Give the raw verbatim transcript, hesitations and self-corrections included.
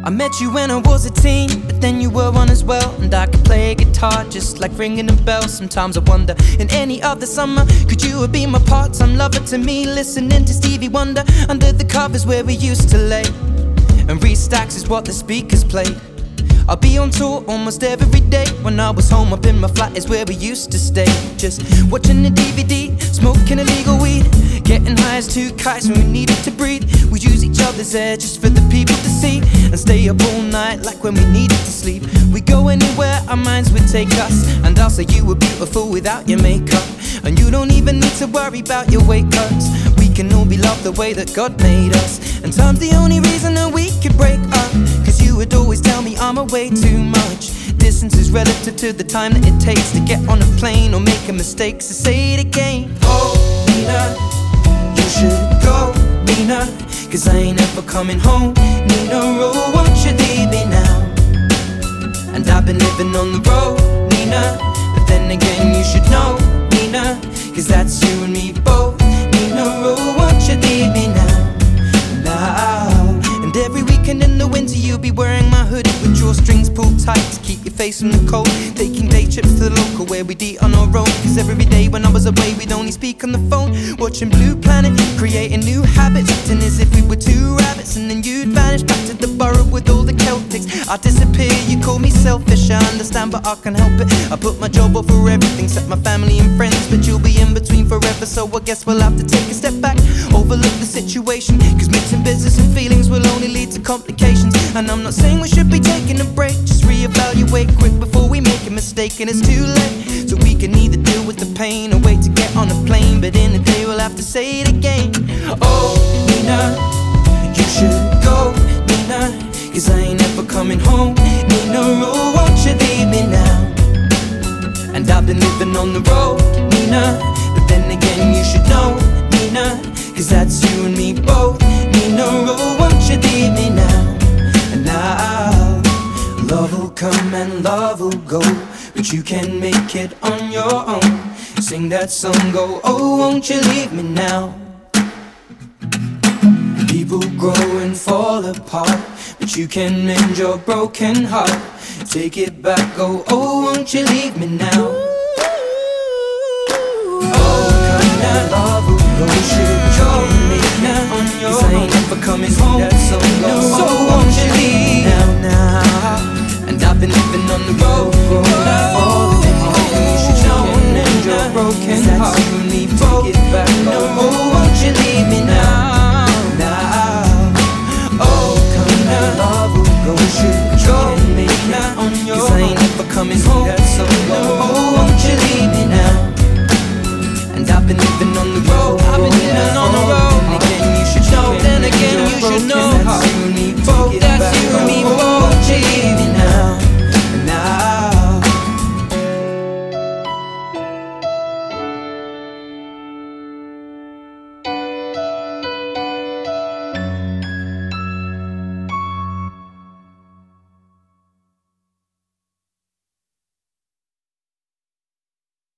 I met you when I was a teen, but then you were one as well. And I could play a guitar just like ringing a bell. Sometimes I wonder, in any other summer, could you have been my part-time lover to me? Listening to Stevie Wonder under the covers where we used to lay, and Restacks is what the speakers played. I'll be on tour almost every day. When I was home up in my flat is where we used to stay, just watching the D V D, smoking illegal weed, getting high as two kites when we needed to breathe. We'd use each other's hair just for the people to see, and stay up all night like when we needed to sleep. We'd go anywhere our minds would take us, and I'll say you were beautiful without your makeup, and you don't even need to worry about your weight cuts. We can all be loved the way that God made us, and time's the only reason that we could break up. Cause you would always tell me I'm away too much. Distance is relative to the time that it takes to get on a plane or make a mistake, so say it again. Oh, Nina, you should go, Nina, cause I ain't ever coming home. Nina, oh, won't you leave me now? And I've been living on the road, Nina, but then again you should know, Nina, cause that's you and me both. Nina, oh, won't you leave me now? Now. And every weekend in the winter you'll be wearing my hoodie with drawstrings pulled tight to keep your face from the cold. Taking day trips to the local where we'd eat on our own, cause every day when I was away we'd only speak on the phone. Watching Blue Planet, creating new habits, acting as if we were two rabbits, and then you'd vanish back to the borough with all the Celtics. I'd disappear, you call me selfish, I understand but I can't help it. I put my job over everything except my family and friends, but you'll be in between forever, so I guess we'll have to take a step back, overlook the situation, cause mixing business and feelings will only lead to complications. And I'm not saying we should be taking a break, just reevaluate quick before we make a mistake and it's too late. So we can either deal with the pain or wait to get on a plane, but in a day we'll have to say it again. Oh, Nina, you should go, Nina, cause I ain't ever coming home. Nina, oh, won't you leave me now? And I've been living on the road, Nina, but then again you should know, Nina, cause that's you and me both. Nina, oh, won't you leave me now? And now, love will come and love will go, but you can make it on your own. Sing that song, go, oh, won't you leave me now? People grow and fall apart, but you can mend your broken heart. Take it back, go, oh, won't you leave me now? Oh, come now, love will go, you should go me now on your own. 'Cause I ain't never coming home, that song goes, so won't you leave now, now? And I've been living on the road, road, falling apart. You should know and mend your broken heart. You and me, take it back, no, oh, won't you leave me now, now? Oh, come now, love will go, you should go me now on your own. 'Cause I ain't never coming home, that song goes, oh, won't you leave me now? And I've been living on